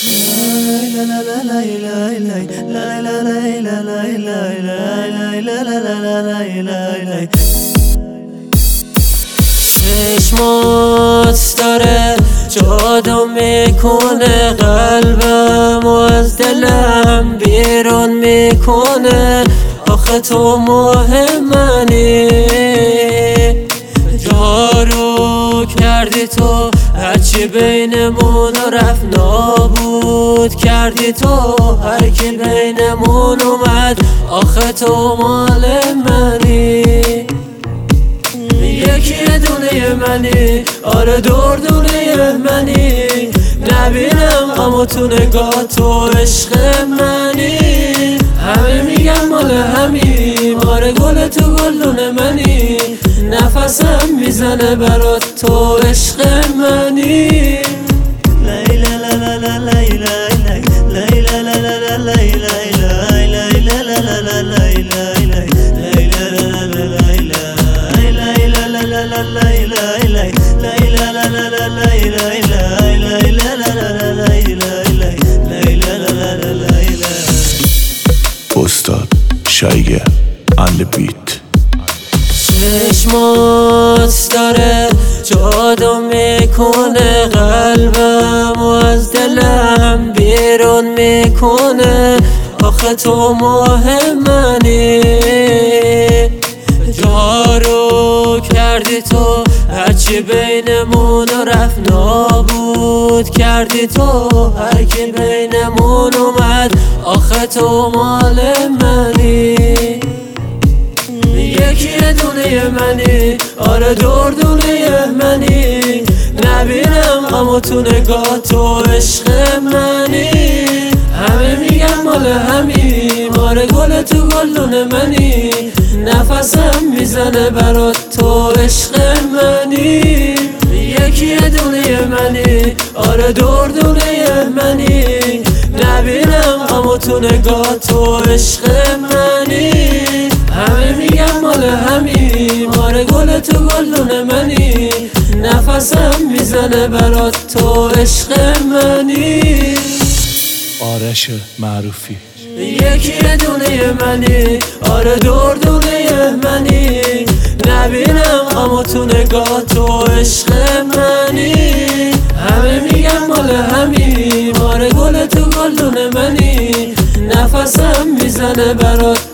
چشمات داره جادو میکنه قلبم و از دلم بیرون میکنه. آخه تو مهمنی، جارو کردی تو هرچی بینمون رفت نابود کردی تو هرکی بینمون اومد. آخه تو مال منی، یکی دونه منی، آره دردونه منی. نبینم غمو تو نگاه تو عشق منی. همه میگم مال همیم، آره گل تو گلدونه منی. نفسم میزنه برات تو عشق منی. لیلا لا لا لا لیلا لیلا لا لا لا لیلا لیلا لا لا لا لیلا لیلا استاد شایگر اند بیت. چشمات داره جادو میکنه قلبم و از دلم بیرون میکنه. آخه تو مهمنی، جارو کردی تو هرچی بینمون رفت نابود کردی تو هرکی بینمون اومد. آخه تو مال منی، یکی دونه منی، آره دردونه منی. نبینم غمو تو نگاه تو عشق منی. همه میگم مال همیم، آره گل تو گلدونه منی. نفسم میزنه برات تو عشق منی. یکی دونه منی، آره دردونه منی. نبینم غمو تو نگاه تو عشق منی. همه میگم مال همیم، آره گل تو گلدونه منی. نفسم میزنه برات تو عشق منی. آرش معروفی. یکی دونه منی، آره دردونه منی. نبینم غمو تو نگاه تو عشق منی. همه میگم مال همیم، آره گل تو گلدونه منی. نفسم میزنه برات